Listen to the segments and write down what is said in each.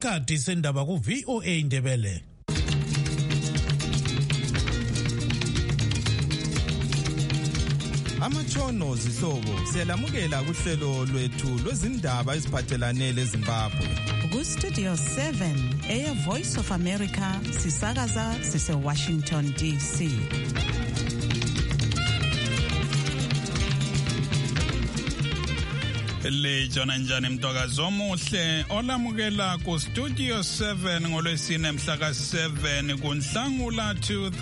Isikhathi sendaba ku VOA Ndebele. Amatshono zihlobo siyalamukela kuhlelo lwethu lwezindaba eziphathelane leZimbabwe. Ku Studio 7 Air Voice of America sisakaza sise Washington DC. Le Jona njani mtokazi omuhle olamukela ku Studio 7 ngolwesine mhla ka7 kuNhlangula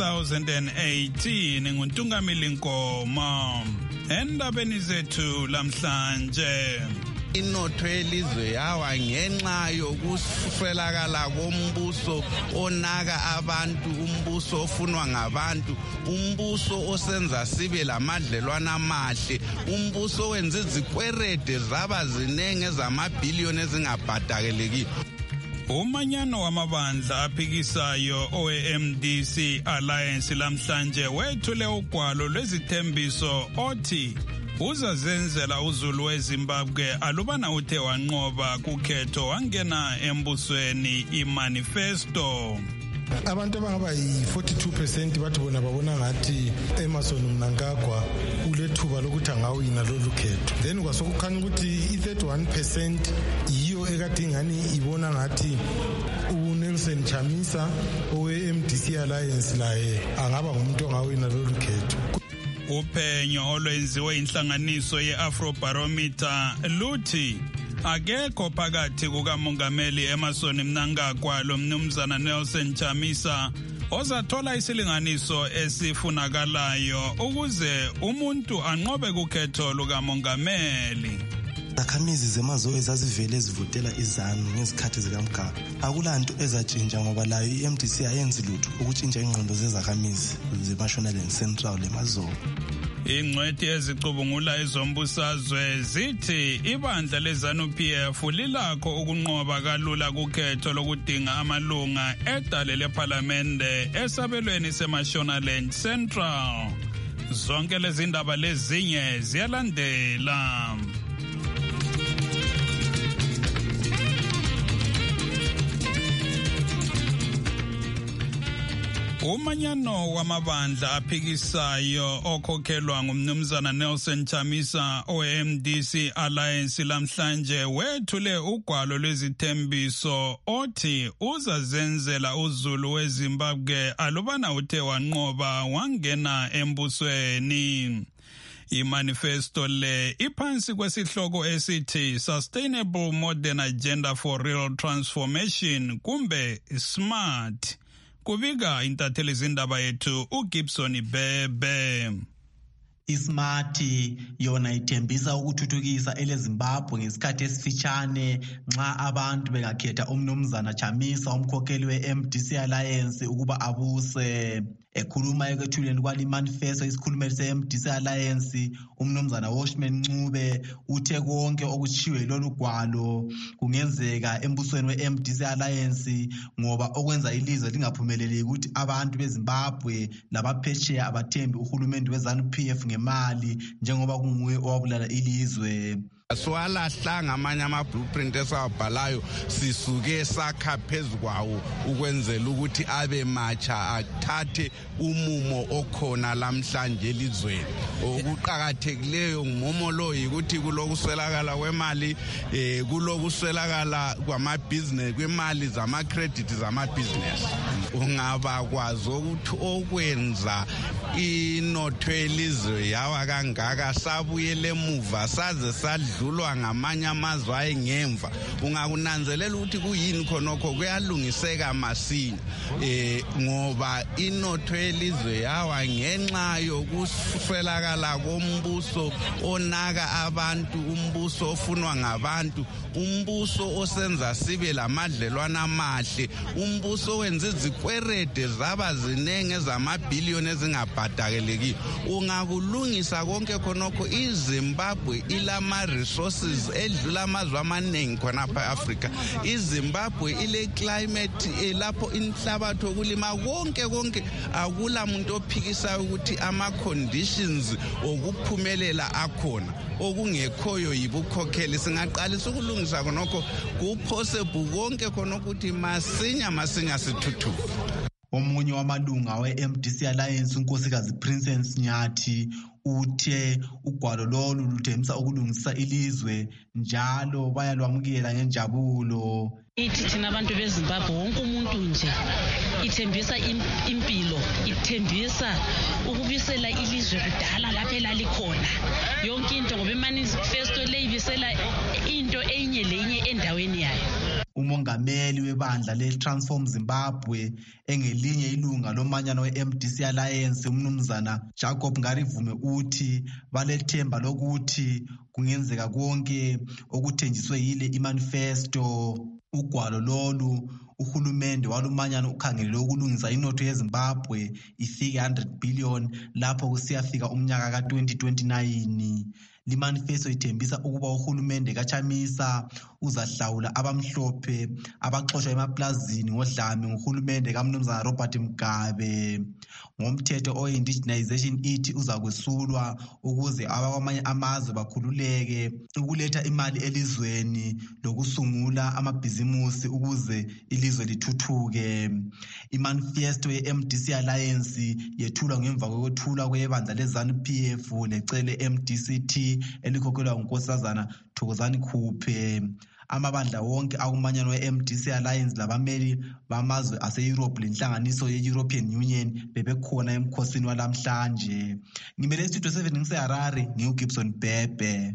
2018 nguNtungamili Nkomo. Endabeni zethu lamhlanje inotho yelizwe yawa ngenxa yokuswelakala kombuso onaka abantu, umbuso ofunwa ngabantu, umbuso osenza sibe lamadlelwana amahle, umbuso wenza izikwerede zaba zinenge zamabhiliyoni ezingabhadakeleki. Umanyano wamabandla aphikisayo oMDC Alliance lamhlanje wethule ugwalo lwezithembiso othi uzazenzela uzulu weZimbabwe alubana uthe wanqoba kukhetho wangena embusweni imanifesto. Abantu abangaba yi-42% bathi bona babona ngathi Emmerson Mnangagwa ulethuba lokuthi angawina lolu khetho. Then kwasokukhanya ukuthi i-31% yiyo ekade ingani ibona ngathi uNelson Chamisa owe-MDC Alliance laye angaba ngumuntu ongawina lolu khetho. Uphenyo olwenziwe inhlanganiso ye-Afrobarometer luthi akekho phakathi kukamongameli Emmerson Mnangagwa lomnumzana Nelson Chamisa ozathola isilinganiso esifunakalayo ukuze umuntu anqobe kukhetho lukamongameli. Izakhamizi zemazwe ezazivele ezivotela iZANU ngezikhathi zikaMgaba akulanto ezatshintsha ngoba layo iMDC ayenzi lutho ukutshintsha ingqondo zezakhamizi zeMashonaland Central lemazwe. Ingcwethi ezicubungula ezombusazwe zithi ibandla leZANU-PF lilakho ukunqoba kalula kukhetho lokudinga amalunga edale lePhalamende esabelweni seMashonaland Central. Zonke lezi ndaba lezinye ziyalandela. Umanyano wamabandla aphikisayo okhokhelwa ngumnumzana Nelson Chamisa oMDC Alliance lamhlanje wethule ugwalo lwezithembiso othi uzazenzela uzulu weZimbabwe alubana uthe wanqoba wangena embusweni. Imanifesto le iphansi kwesihloko esithi Sustainable Modern Agenda for Real Transformation kumbe SMART. Kubika intatheli zindaba yethu uGibson Bebe. iSmart yona ithembisa ukuthuthukisa eleZimbabwe ngesikhathi esifitshane nxa abantu bengakhetha umnumzana Chamisa umkhokheli weMDC Alliance ukuba abuse. Ekhuluma ekwethuleni kwali manifesto isikhulumeli seMDC Alliance umnumzana Washman Ncube uthe konke okuchiwe lolu gwalo kungenzeka embusweni weMDC Alliance ngoba okwenza ilizwe lingaphumeleli ukuthi abantu beZimbabwe labaphesheya abathembi uhulumende weZANU-PF ngemali njengoba kunguye owabulala ilizwe. Swalahla ngamanye ama-blueprint esawabhalayo sisuke sakha phezu kwawo ukwenzela ukuthi abe matsha athathe umumo okhona lamhlanje elizweni. Okuqakathekileyo ngumomo lo yikuthi kulokuswelakala kwemali, kulokuswelakala kwamabhizinesi, kwemali zama-credit zamabhizinesi. Ungaba kwazi ukuthi okwenza inotho yelizwe yawa kangaka sabuyele emuva saze sadlulwa ngamanye amazwe ayengemva. Ungakunanzelela ukuthi kuyini khonokho kuyalungiseka masinya ngoba inotho yelizwe yawa ngenxa yokuswelakala kombuso onaka abantu, umbuso ofunwa ngabantu, umbuso osenza sibe lamadlelwana amahle, umbuso wenza izikwerede zaba zinenge ezamabhiliyoni ezingabhadaleki. Ungakulungisa konke khonokho iZimbabwe ilama resources edlula amazwe amaningi khona lapha eAfrica. iZimbabwe ile climate lapho inhlabathi okulima konke akula muntu ophikisayo ukuthi ama conditions okuphumelela akhona. Okungekhoyo yibukhokheli. Singaqalisa ukulungisa khonokho kupossible konke khonokho ukuthi masinya sithuthuke. Omunye wamalunga we-MDC Alliance unkosikazi Princess Nyathi uthe ugwalo lolu luthembisa ukulungisa ilizwe njalo bayalwamukela ngenjabulo. Ithi thina abantu beZimbabwe wonke umuntu nje ithembisa impilo, ithembisa ukubisela ilizwe kudala lapha elalikhona. Yonke into ngoba imanifesto leyibisela into enye lenye endaweni yayo. Umongameli webandla le-Transform Zimbabwe engelinye ilunga lomanyano we-MDC Alliance umnumzana Jacob Ngarivume uthi balethemba lokuthi kungenzeka konke okuthenjiswe yile imanifesto. Ugwalo lolu uhulumende walumanyano ukhangelele ukulungisa inotho yeZimbabwe ifike 100 billion lapho kusiyafika umnyaka ka-2029. Limanifesto ithembisa ukuba uhulumende kaChamisa uzahlawula abamhlophe abaxoshwa emaplazini ngodlame nguhulumende kaMnumzana Robert Mugabe. Ngomthetho o-indigenization ithi uzakwesulwa ukuze abakwamanye amazwe bakhululeke ukuletha imali elizweni lokusungula amabhizimusi ukuze ilizwe lithuthuke. Imanifesto ye-MDC Alliance yethulwa ngemva kokwethulwa kwebandla le-ZANU-PF lecele MDCT elikhokhelwa ngunkosazana Thokozani Khuphe. Amabandla wonke akumanyano we-MDC Alliance labameli bamazwe ase-Europe lenhlanganiso ye-European Union bebekhona emkhosini walamhlanje. Ngimele Studio 7 ngise-Harare ngiuGibson Bhebhe.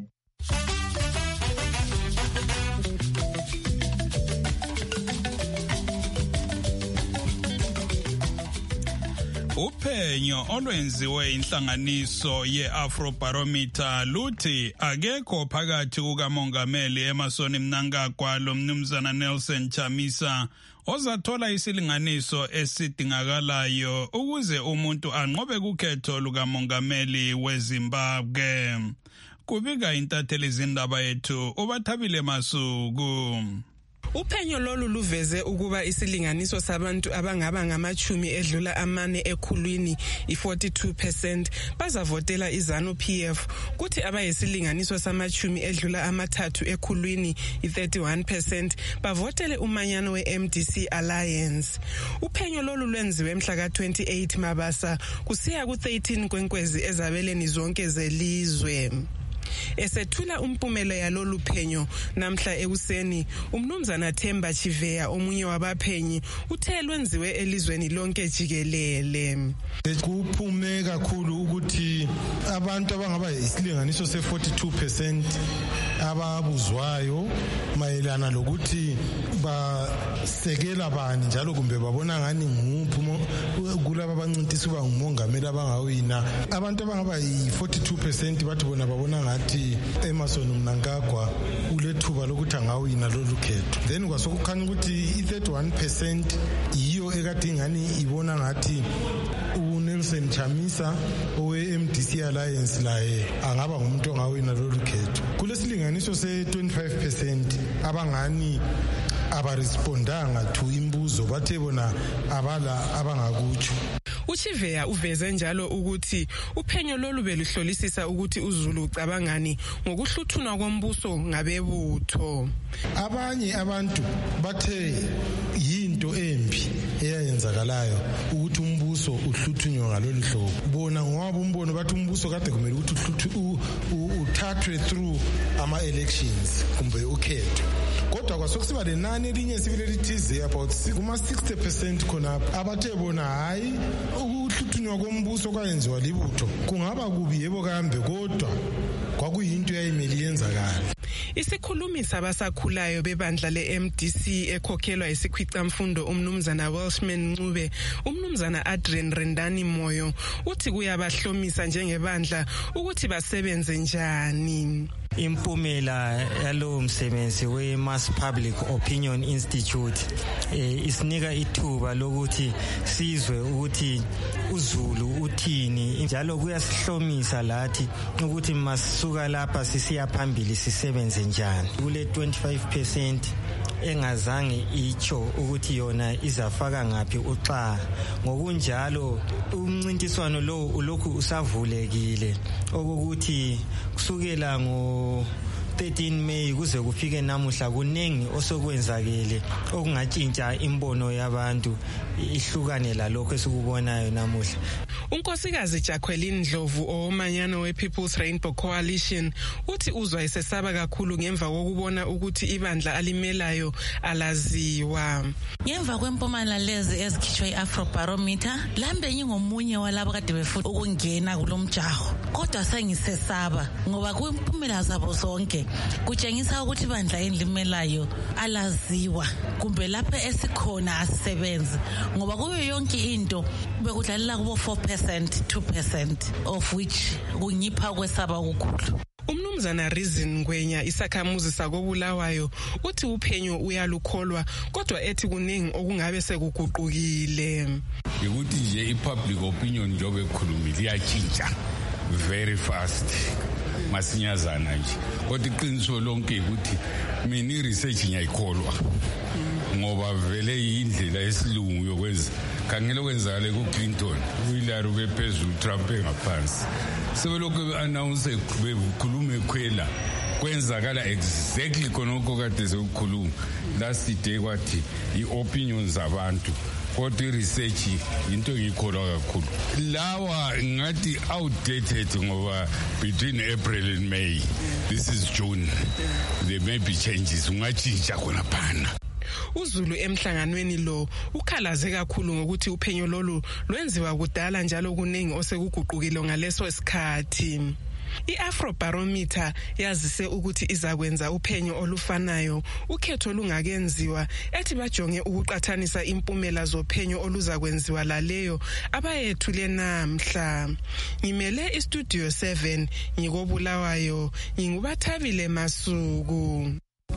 Uphenyo olwenziwe inhlanganiso ye-Afrobarometer luthi akekho phakathi kukamongameli Emmerson Mnangagwa lomnumzana Nelson Chamisa ozathola isilinganiso esidingakalayo ukuze umuntu anqobe kukhetho lukamongameli weZimbabwe. Kubika intatheli zindaba yethu uBathabile Masuku. Uphenyo lolu luveze ukuba isilinganiso sabantu abangaba ngamachumi edlula amane ekhulwini i-42% bazavotela iZANU-PF kuthi abayisilinganiso samachumi edlula amathathu ekhulwini i-31% bavotele umanyano we-MDC Alliance. Uphenyo lolu lwenziwe mhla ka-28 Mabasa kusiya ku-13 Kwenkwezi ezabeleni zonke zelizwe. Esethula umpumela yalolu phenyo namhla ekuseni umnumzana Themba Chiveya omunye wabaphenyi uthe lwenziwe elizweni lonke jikelele. Kuphume kakhulu ukuthi abantu abangaba isilinganiso se-42% ababuzwayo mayelana lokuthi basekela bani njalo kumbe babona ngani nguphi kulabo abancintisa uba ngumongameli abangawina. Abantu abangaba yi-42% bathi bona babona ngathi Emmerson Mnangagwa ulethuba lokuthi angawina lolu khetho. Then kwasokukhanya ukuthi i-31% yiyo ekade ingani ibona ngathi uNelson Chamisa owe-MDC Alliance laye angaba ngumuntu ongawina lolu khetho. Kulesilinganiso se-25% abangani abarespondanga to imbuzo bathe bona abala abangakutsho. Uchiveya uveze njalo ukuthi uphenyo lolu beluhlolisisa ukuthi uZulu ucabangani ngokuhluthunwa kombuso ngabebutho. Abanye abantu bathe yinto embi eyayenzakalayo ukuthi umbuso uhluthunywe ngalolu hlobo. Bona ngoba umbono bathi umbuso kade kumele ukuthi uthathwe through ama-elections kumbe ukhetho. Kodwa kwasokusiba lenani elinye sibile lithize about kuma-60% khonapho abathe bona hayi ukuhluthunywa kombuso kwayenziwa libutho kungaba kubi yebo kambe kodwa kwakuyinto eyayimele yenzakala. Isikhulumi sabasakhulayo bebandla le-MDC ekhokhelwa isikhwicamfundo umnumzana Welshman Ncube umnumzana Adrian Rendani Moyo uthi kuyabahlomisa njengebandla ukuthi basebenze njani. Impumela yalo msebenzi we-Mass Public Opinion Institute isinika ithuba lokuthi sizwe ukuthi uZulu uthini, njalo kuyasihlomisa lathi ukuthi masisuka lapha sisiya phambili sisebenze njani. Kule 25% engazange icho ukuthi yona izafaka ngapi uxa. Ngokunjalo umncintiswano lo ulokhu usavulekile okuthi kusukela ngo 13 May kuze kufike namuhla kuningi osokwenzakele okungatshintsha imbono yabantu ihlukane lalokho esikubonayo namuhla. Unkosikazi Jacqueline Ndlovu omanyano we-People's Rainbow Coalition uthi uzwa esesaba kakhulu ngemva kokubona ukuthi ibandla alimelayo alaziwa. Ngemva kwempumela lezi ezikhishwe i-Afrobarometer lambe ngingomunye walabo kade befuna ukungena kulomjaho, kodwa sengisesaba ngoba kwimpumela zabo zonke kutshengisa ukuthi ibandla elimelayo alaziwa, kumbe lapha esikhona asisebenzi, ngoba kuyo yonke into bekudlalela kubo 4%, 2%, of which kunyipha kwesaba ukukhulu. Umnumzana Reason Ngwenya isakhamuzi sakobulawayo uthi uphenyo uyalukholwa, kodwa ethi kuningi okungabe sekuguqukile. Ukuthi nje i-public opinion njobe ekhulumile iyatshintsha very fast masinyazana nje, kodwa iqiniso lonke ukuthi mina i-research ngiyayikholwa ngoba vele yindlela esilungu yokwenza. Khangela okwenzakale ku-Clinton, uHillary bephezulu, Trump engaphansi. Sebelokhu be-announce bekhuluma ekhwela kwenzakala exactly khonokho kade sekukhuluma. Last day kwathi i-opinion zabantu, kodwa i-research into engiyikholwa kakhulu. Lawa ngathi outdated ngoba between April and May, this is June, there may be changes, ungatshintsha khona phana. uZulu emhlanganweni lo ukhalaze kakhulu ngokuthi uphenyo lolu lwenziwa kudala njalo kuningi osekuguqukile ngaleso sikhathi. I-Afrobarometer yazise ukuthi izakwenza uphenyo olufanayo ukhetho lungakenziwa, ethi bajonge ukuqathanisa impumela zophenyo oluzakwenziwa laleyo abayethule namhla. Ngimele iStudio 7 ngikobulawayo, ngingubathabile Masuku.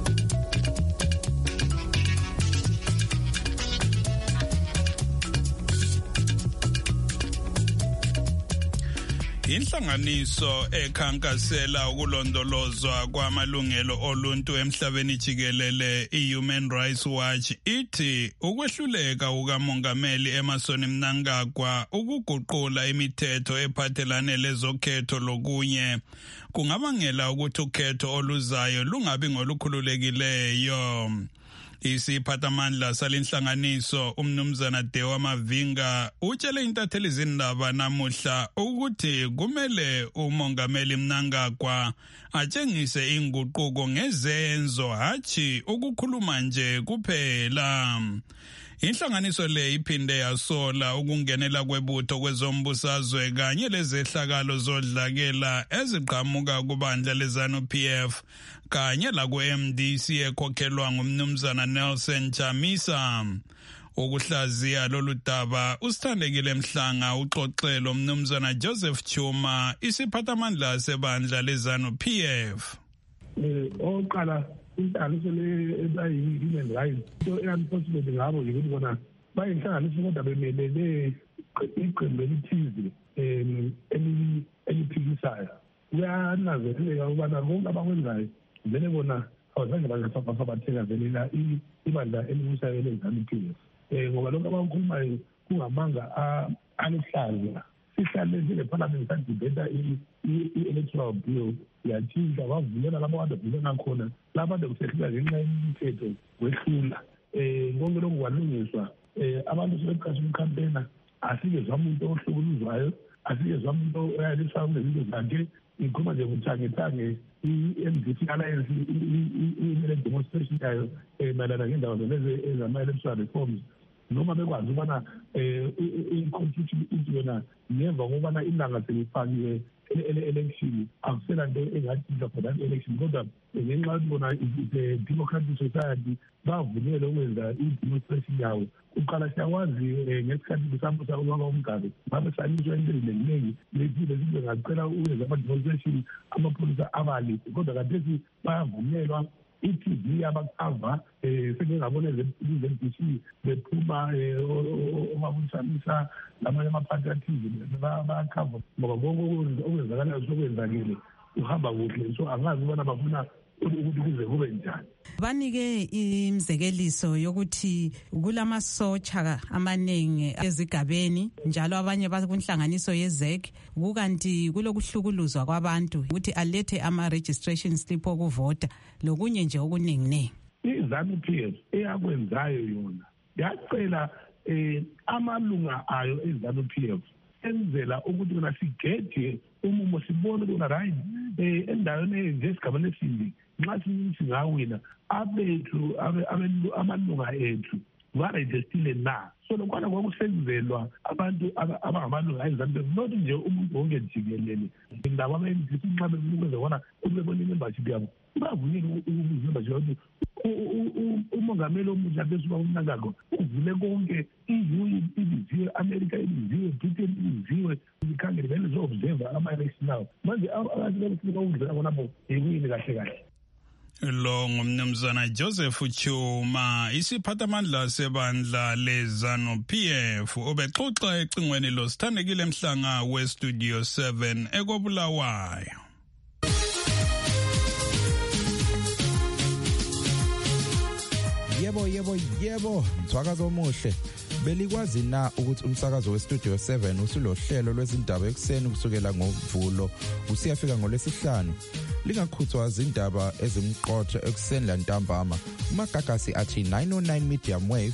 Inhlanganiso ekhankasela ukulondolozwa kwamalungelo oluntu emhlabeni jikelele i-Human Rights Watch ithi ukwehluleka ukamongameli Emmerson Mnangagwa ukuguqula imithetho ephathelane lezokhetho lokunye kungabangela ukuthi ukhetho oluzayo lungabi ngolukhululekileyo. Isiphathamandla salenhlanganiso umnumzana Dewa Mavinga utshele intatheli zindaba namuhla ukuthi kumele umongameli Mnangagwa atshengise inguquko ngezenzo hathi ukukhuluma nje kuphela. Inhlanganiso le iphinde yasola ukungenela kwebutho kwezombusazwe kanye lezehlakalo zodlakela eziqhamuka kubandla leZANU-PF kanye lakwe-MDC ekhokhelwa ngumnumzana Nelson Chamisa. Ukuhlaziya lolu daba usithandekile Mhlanga uxoxelo mnumzana Joseph Chuma isiphathamandla sebandla leZANU-PF. Oqala inhlanganiso le ebayi-human rights into e-unfortunate ngabo yikuthi bona bayinhlanganiso kodwa bemelele iqembu elithize eliphikisayo. Kuyananzeleleka ukubana konke abakwenzayo vele bona awuzange basabathekazelela ibandla elibusayo leZANU-PF. Ngoba lokho abakukhulumayo kungamanga aluhlaza. Sihlale njenge-parliament sadibeta i-electoral bill yatshintsha wavulela labo kade vulela khona labo kade kusehlula ngenxa yemithetho wehlula. Konke lokhu kwalungiswa. Abantu sebeqasha umkhampena asikezwa umuntu ohlukuluzwayo, asikezwa umuntu oyaliswayo kulezinto zakhe. Ikhuluma nje nguthangethange i-MDC Alliance imele demonstration yayo mayelana ngendaba ezama-electoral reforms noma bekwazi ukubana i-constitution ithi yona ngemva kokubana ilanga selifakiwe ele-election akusela nto engatshintsha for that election kodwa ngenxa yokuthi bona the democratic society bavunyelwe ukwenza i-demonstration yawo. Kuqala siyakwazi ngesikhathi kusambusa ubaba uMgabe babe saliswa into eziningi lezile zibe ngacela ukwenza ama-demonstration amapholisa abalise kodwa kathesi bayavunyelwa. I-TV yabakhava sekengabona ze-MBC bephuma omabusamisa lamanye amaphathi athize bayakhava ngoba konke okwenzakalayo sokwenzakile uhamba kuhle, so angazi ukubana bafuna ukuthi kuze kube njani. Banike imzekeliso yokuthi kulamasotsha amaningi ezigabeni njalo abanye bakunhlanganiso yezek kukanti kulokuhlukuluzwa kwabantu ukuthi alethe ama-registration slip okuvota lokunye nje okuningi. I-ZANU-PF eyakwenzayo yona yacela amalunga ayo e-ZANU-PF enzela ukuthi kona sigede umumo sibone ukuthi right endaweni njesigaba lesindi nxa singawina abethu amalunga ethu barejistile na. So lokwana kwakusenzelwa abantu abangamalunga e-ZANU-PF not nje umuntu wonke jikelele ndaba ama-MDC nxa bekwenza bona ubebona i-membership yabo bavunyelwe uku-membership yabo. Umongameli omutsha besuka uMnangagwa uvule konke, i-EU ibiziwe, America ibiziwe, Britain ibiziwe, ikhangele vele zo-observa ama-election nawo. Manje abantu befuna ukudlula khonapho yikuyini kahle kahle. Lo ngumnumzana Joseph Chuma, isiphathamandla sebandla le-ZANU-PF, obexoxa ecingweni lo Sithandekile Mhlanga we-Studio 7 eKobulawayo. Yebo, mthwakazo omuhle. Belikwazi na ukuthi umsakazo we-Studio 7 usulohlelo lwezindaba ekuseni kusukela ngoMvulo usiyafika ngoLwesihlanu? Lingakhuthwa izindaba ezimqotho ekuseni lantambama. Umagagasi athi 909 medium wave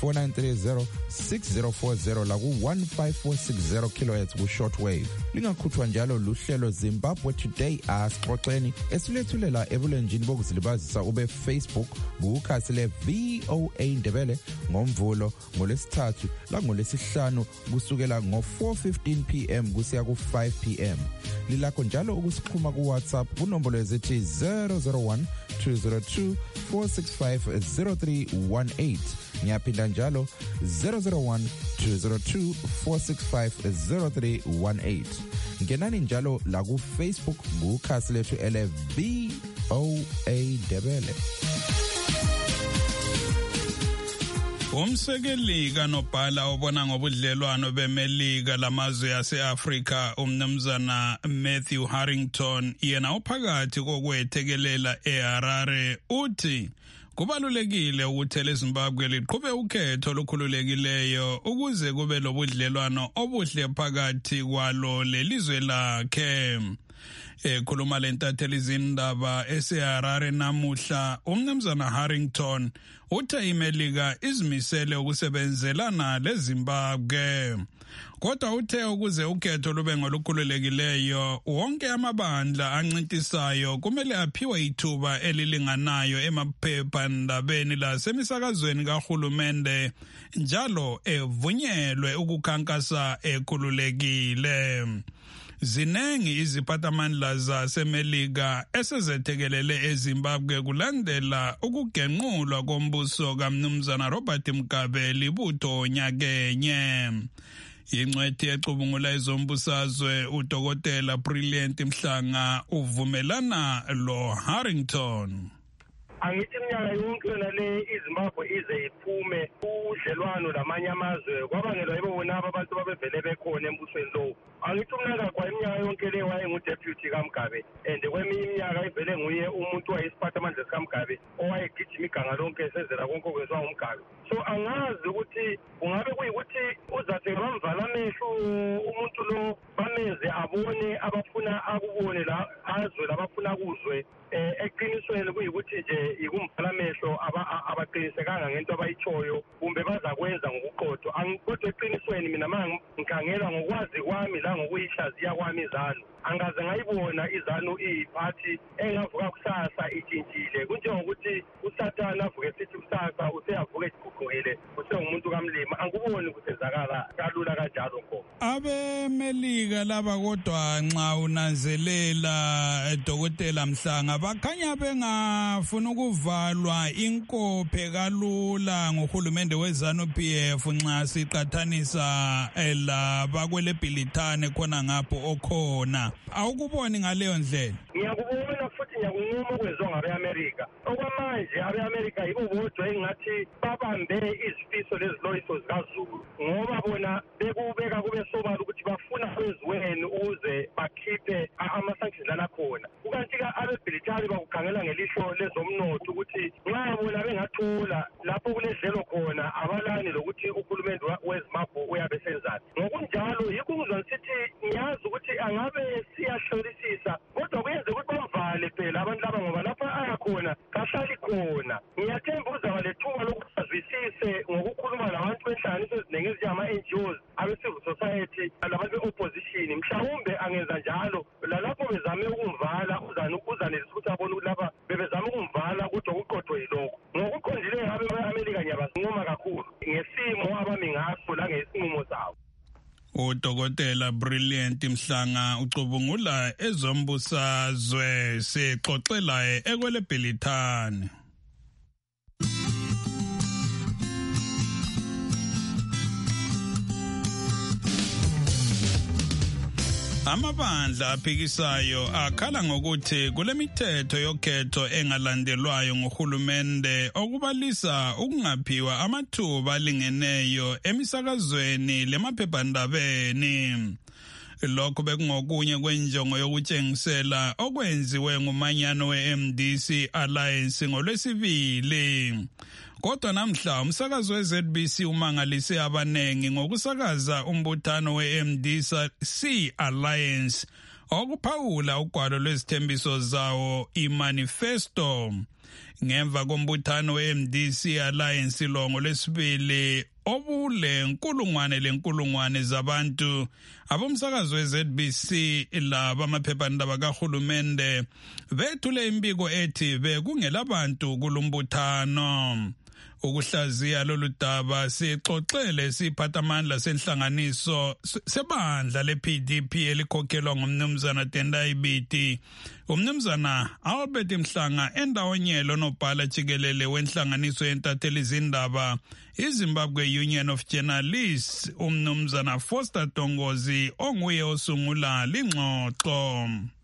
4930-6040 la ku-15460 kHz ku-shortwave. Lingakhuthwa njalo luhlelo Zimbabwe Today asixoxeni esilethulela ebulenjini bokuzilibazisa ube-Facebook kukhasi le-VOA Ndebele ngoMvulo, ngoLwesithathu langolwesihlanu kusukela ngo-4:15 p.m. kusiya ku-5 p.m. Lilakho njalo ukusixhuma ku-WhatsApp kunombolo ezithi 001-202-465-0318. Ngiyaphinda njalo 001-202-465-0318. Ngenani njalo la ku-Facebook kukhasi lethu ele-VOA Ndebele. Umsekeli kanobhala obona ngobudlelwano bemelika lamazwe yase-Afrika umnumzana Matthew Harrington yena uphakathi kokwethekelela eHarare uthi kubalulekile ukuthi leZimbabwe liqhube ukhetho olukhululekileyo ukuze kube lobudlelwano obuhle phakathi kwalo lelizwe lakhe. Ekhuluma lentatheli izindaba eseHarare namuhla umnumzana Harrington uthe imelika izimisele ukusebenzelana leZimbabwe. Kodwa uthe ukuze ukhetho lube ngolukhululekileyo wonke amabandla ancintisayo kumele aphiwe ithuba elilinganayo emaphephandabeni lasemisakazweni kahulumende njalo evunyelwe ukukhankasa ekhululekile. Zinengi iziphathamandla zasemelika esezethekelele eZimbabwe kulandela ukugenqulwa kombuso kaMnumzana Robert Mugabe libutho nyakenye. Ingcwethi ecubungula ezombusazwe uDokotela Brilliant Mhlanga uvumelana lo Harrington. Angithi iminyaka yonke nale iZimbabwe ize iphume udlelwano lamanye amazwe kwabangelwa yibona abantu babevele bekhona embusweni lo. Angithi uMnangagwa iminyaka yonke le wayengu-deputy kaMgabe and kweminye iminyaka ivele nguye umuntu wayesiphathamandla sikaMgabe owayegijima iganga lonke esenzela konke okwenziwa nguMgabe. So angazi ukuthi kungabe kuyikuthi uzathi bamvala amehlo umuntu lo bamenze abone abafuna akubone la azwe labafuna kuzwe. Eqinisweni kuyikuthi nje ikumvala amehlo abaqinisekanga ngento abayitshoyo kumbe bazakwenza ngokuqotho. Kodwa eqinisweni mina ngikhangela ngokwazi kwami la ngokuyihlaziya kwami izanu, angaze ngayibona izanu iyiphathi engavuka kusasa itshintshile. Kunjengokuthi uSathane avuke sithi kusasa useyavuka eguqukile usengumuntu kamlimi. Angikuboni kusenzakala kalula kanjalo khona. Abemelika laba kodwa nxa unanzelela Dr. Mhlanga bakhanya bengafuna ukuvalwa inkophe kalula ngohulumende weZANU-PF nxa siqathanisa labakwele Bhilithane khona ngapho okhona. Awukuboni ngaleyo ndlela? Ngiyakubona futhi ngiyakunquma okwenziwa ngabe-Amerika. Okwamanje abe-Amerika yibo bodwa engathi babambe izifiso leziloyiso zikaZulu, ngoba bona bekubeka kube sobala ukuthi bafuna kwenziweni ukuze bakhiphe ama-sanctions lana khona. Kukanti-ke abeBhilithane bakukhangela ngelihlo lezomnotho ukuthi nxa bona bengathola lapho kuledlelo khona abalani lokuthi uhulumende weZimbabwe uyabe senzani. Ngokunjalo yikho ngizwa ngisithi ngiyazi ukuthi angabe siyahlolisisa, kodwa kuyenze ukuthi bavale phela abantu laba ngoba lapha ayakhona kahlali khona. Ngiyathemba uzaba lethuba lokuthi azwisise ngokukhuluma labantu benhlanganiso eziningi ezinjengama-NGOs, abe-civil society, labantu be-opposition. Mhlawumbe angenza njalo lalapho bezame ukumvala uzanelisa ukuthi abone ukuthi lapha bebezame ukumvala kodwa kuqotho yilokho. Ngokuqondileyo abe-Amerika ngiyabasinquma kakhulu ngesimo abami ngaso langesinqumo sabo. uDokotela Brilliant Mhlanga ucubungula ezombusazwe sexoxela ekwele Bhilithane. Amabandla aphikisayo akhala ngokuthi kulemithetho yokhetho engalandelwayo ngohulumende okubalisa ukungaphiwa amathuba alingeneyo emisakazweni lemaphephandabeni. Lokho bekungokunye kwenjongo yokutshengisela okwenziwe ngumanyano we-MDC Alliance ngolwesibili. Kodwa namhla umsakazo we-ZBC umangalise abanengi ngokusakaza umbuthano we-MDC Alliance okuphawula ugwalo lwezithembiso zawo imanifesto. Ngemva kombuthano we-MDC Alliance longo lwesibili obule nkulungwane zabantu, abomsakazo we-ZBC laba amaphephandaba kahulumende bethule imbiko ethi bekungelabantu kulumbuthano. Ukuhlaziya lolu daba sixoxele siphathamandla senhlanganiso sebandla le-PDP elikhokhelwa ngumnumzana Tendai Biti. Umnumzana Albert Mhlanga endawonyelo nobhala jikelele wenhlanganiso yentatheli zindaba iZimbabwe Union of Journalists umnumzana Foster Tongozi onguye osungula lingxoxo.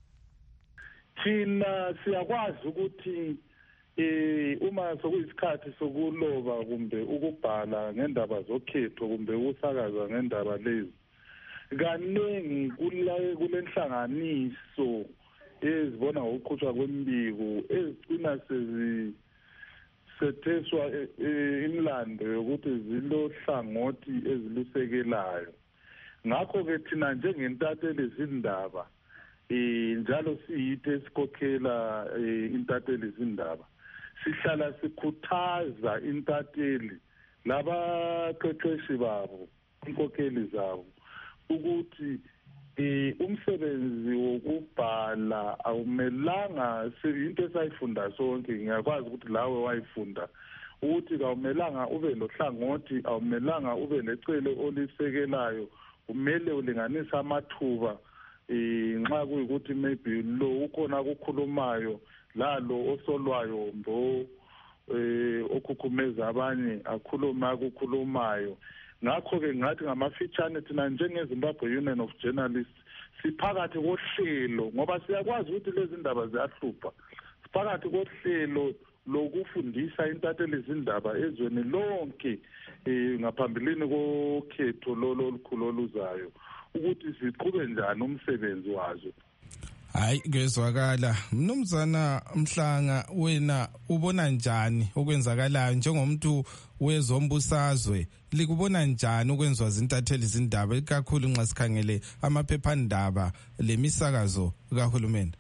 Thina siyakwazi ukuthi uma sokuyisikhathi sokuloba kumbe ukubhala ngendaba zokhetho kumbe ukusakaza ngendaba lezi kaningi kulenhlanganiso ezibona ngokuqhutshwa kwembiko ezigcina sezisetheswa imlando yokuthi zilohlangothi ezilusekelayo. Ngakho-ke thina njengentatheli zindaba njalo siyithe esikhokhela intatheli zindaba sihlala sikhuthaza intatheli labaqeqeshi babo inkokheli zabo ukuthi umsebenzi wokubhala awumelanga into esayifunda sonke. Ngiyakwazi ukuthi lawe wayifunda ukuthi awumelanga ube lohlangothi, awumelanga ube lecele olisekelayo, kumele ulinganise amathuba nxa kuyikuthi maybe lo ukhona kukhulumayo lalo osolwayo mbo okhukhumeza abanye akhuluma kukhulumayo. Ngakho-ke ngathi ngamafitshane thina njengeZimbabwe Union of Journalists siphakathi kohlelo, ngoba siyakwazi ukuthi lezi ndaba ziyahlupha, siphakathi kohlelo lokufundisa intatheli zindaba ezweni lonke ngaphambilini kokhetho lolukhulu oluzayo ukuthi siqhube njani umsebenzi wazo. Hayi ngezwakala. Mnumzana Mhlanga, wena ubona njani okwenzakalayo njengomuntu wezombusazwe? Likubona njani okwenziwa zintatheli zindaba ikakhulu nxa sikhangele amaphephandaba lemisakazo kahulumende?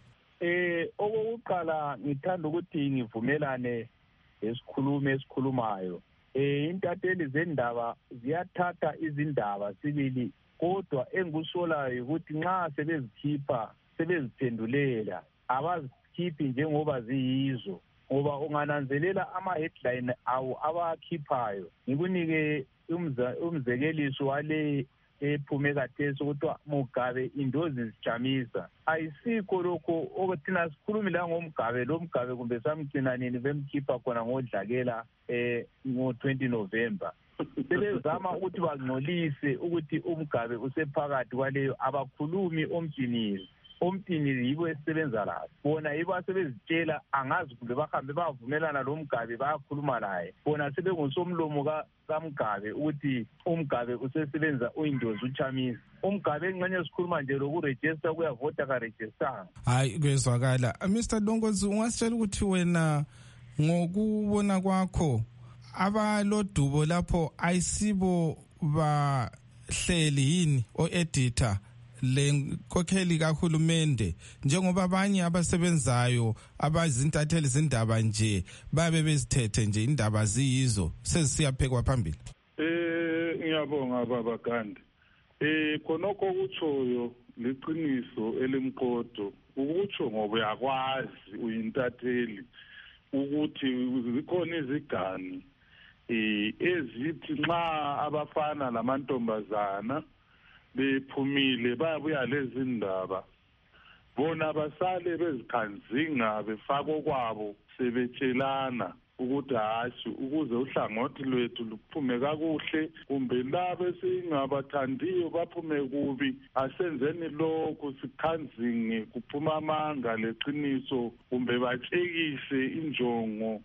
Okokuqala ngithanda ukuthi ngivumelane esikhulumayo intatheli zendaba ziyathatha izindaba sibili, kodwa engikusolayo ukuthi nxa sebezikhipha sebeziphendulela abazikhiphi njengoba ziyizo, ngoba ungananzelela ama-headline awo abakhiphayo. Ngikunike umzekeliso wale ephume kathesi ukuthiwa Mugabe indozi zijamisa. Ayisikho lokho okuthina sikhulumi la ngomgabe, lo mgabe kumbe samgcina nini bemkhipha khona ngodlakela ngo-20 November. Sebezama ukuthi bangcolise ukuthi umgabe usephakathi kwaleyo, abakhulumi omjinini. Omjinini yibo esisebenza layo, bona yibo asebezitshela, angazi kumbe bahambe bavumelana lo mgabe bayakhuluma laye, bona sebengusomlomo kaMgabe ukuthi umgabe usesebenza uyindozi uchamisa. Umgabe engxenye sikhuluma nje lokuregister kuyavota karejistanga. Hayi kwezwakala. Mr. Dongozi, ungasitshela ukuthi wena ngokubona kwakho abalodubo lapho ayisibo bahleli yini o-editor le nkokheli kahulumende, njengoba abanye abasebenzayo abazintatheli zindaba nje babe bezithethe nje indaba ziyizo sezisiyaphekwa phambili? Ngiyabonga baba Gandhi. Khonokho kutshoyo liqiniso elimqodo, ukutsho ngoba uyakwazi uyintatheli ukuthi zikhona izigani ezithi nxa abafana lamantombazana bephumile bayabuya lezi ndaba, bona basale bezikhanzinga befako kwabo sebetshelana ukuthi hashi ukuze uhlangothi lwethu luphume kakuhle, kumbe labo singabathandiyo baphume kubi, asenzeni lokhu sikhanzinge kuphuma amanga leqiniso, kumbe batshekise injongo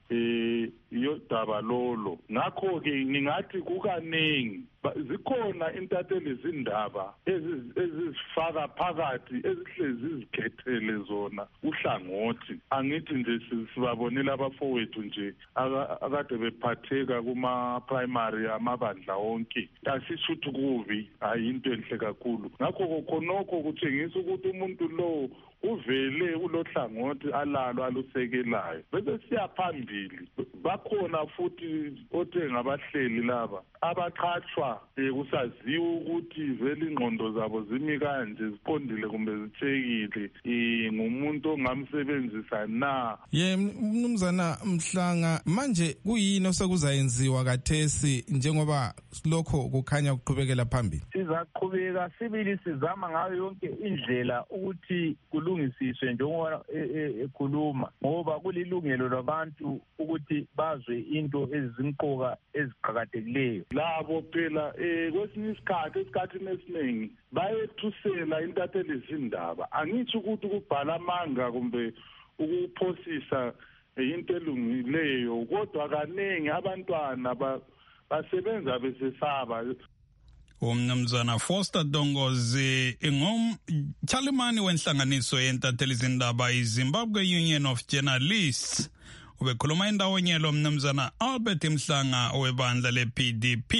yodaba lolo. Ngakho-ke ngingathi kukaningi zikhona intatheli zindaba ezizifaka phakathi ezihlezi zizikhethele zona uhlangothi. Angithi nje sibabonela abafowethu nje akade bephatheka kuma-primary amabandla onke, asisho ukuthi kubi, ayinto enhle kakhulu. Ngakho khonokho kutshengisa ukuthi umuntu lo uvele ulohlangothi alalo alusekelayo. Bese siya phambili, bakhona futhi othe ngabahleli laba abaqhatshwa kusaziwa ukuthi vele ingqondo zabo zimi kanje, ziqondile kumbe zithekile, ngumuntu ongamsebenzisa na. Mnumzana Mhlanga, manje kuyini osekuzayenziwa kathesi njengoba lokho kukhanya kuqhubekela phambili? Sizaqhubeka sibili sizama ngayo yonke indlela ukuthi kulungisiswe njengoba ekhuluma, ngoba kulilungelo labantu ukuthi bazwe into ezimqoka eziqhakathekileyo. Labo phela kwesinye isikhathi esikhathini esiningi bayethusela intatheli zindaba. Angithi ukuthi ukubhala amanga kumbe ukuphosisa into elungileyo, kodwa kaningi abantwana basebenza besesaba. Umnumzana Foster Dongozi ingumchalimani wenhlanganiso yentatheli zindaba iZimbabwe Union of Journalists. Ubekhuluma indawonye lo mnumzana Albert Mhlanga owebandla le-PDP.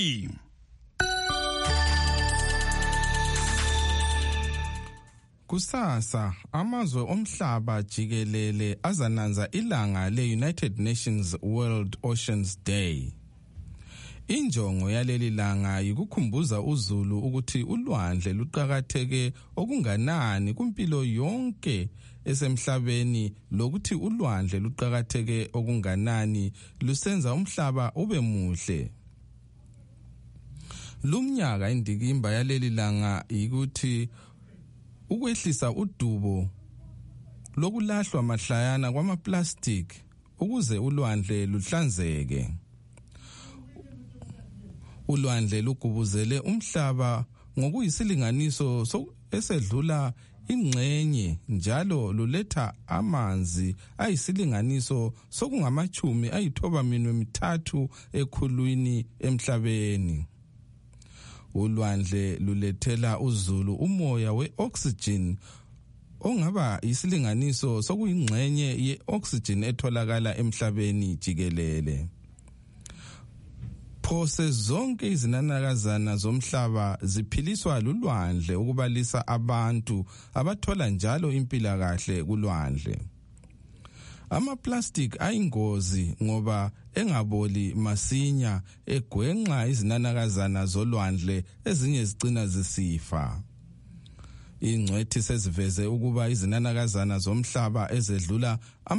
Kusasa amazwe omhlaba jikelele azananza ilanga le-United Nations World Oceans Day. Injongo yaleli langa yikukhumbuza uZulu ukuthi ulwandle luqhakatheke okunganani kumpilo yonke esemhlabeni, lokuthi ulwandle luqhakatheke okunganani lusenza umhlaba ube muhle. Lumnyaka indikimba yaleli langa ukuthi ukwehlisa udubo lokulahlwa mahlayana kwamaplastic ukuze ulwandle luhlanzeke. Ulwandle lugubuzele umhlaba ngokuyisilinganiso esedlula ingxenye, njalo luletha amanzi ayisilinganiso sokungamachumi-93 ekhulwini emhlabeni. Ulwandle lulethela uZulu umoya we-oxygen ongaba isilinganiso sokuyingxenye ye-oxygen etholakala emhlabeni jikelele. Phose zonke izinanakazana zomhlaba ziphiliswa lulwandle, ukubalisa abantu abathola njalo impilakahle kulwandle. Amaplastic ayingozi ngoba engaboli masinya egwenxa izinanakazana zolwandle ezinye zicina zisifa. Ingcwethi seziveze ukuba izinanakazana zomhlaba ezedlula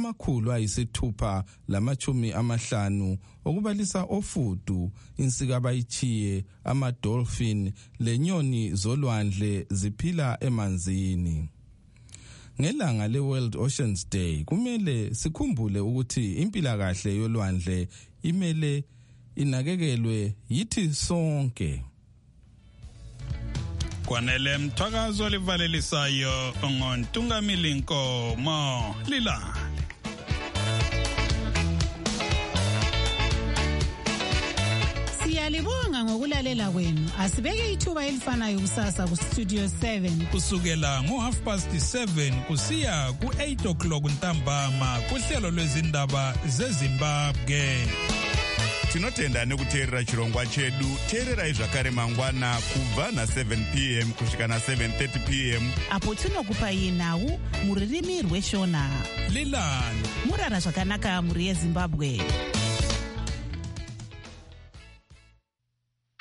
650 okubalisa ofudu, insika abayichiye, ama-dolphin lenyoni zolwandle ziphila emanzini. Ngelanga le-World Oceans Day kumele sikhumbule ukuthi impilakahle yolwandle imele inakekelwe yithi sonke. Kwanele mthakazo livalelisayo ngontungamili Nkomo Lila. Siyalibonga ngokulalela kwenu. Asibeke ithuba elifanayo kusasa ku Studio 7 kusukela ngo7:30 kusiya ku8:00 ntambama kuhlelo lwezindaba zeZimbabwe. Tinotenda nekuteerera chirongwa chedu. Teererai zvakare mangwana kubva na7 p.m. kusvika na7:30 p.m. apo tinokupai nhau muririmi rweshona. Lilani murara zvakanaka muri yeZimbabwe.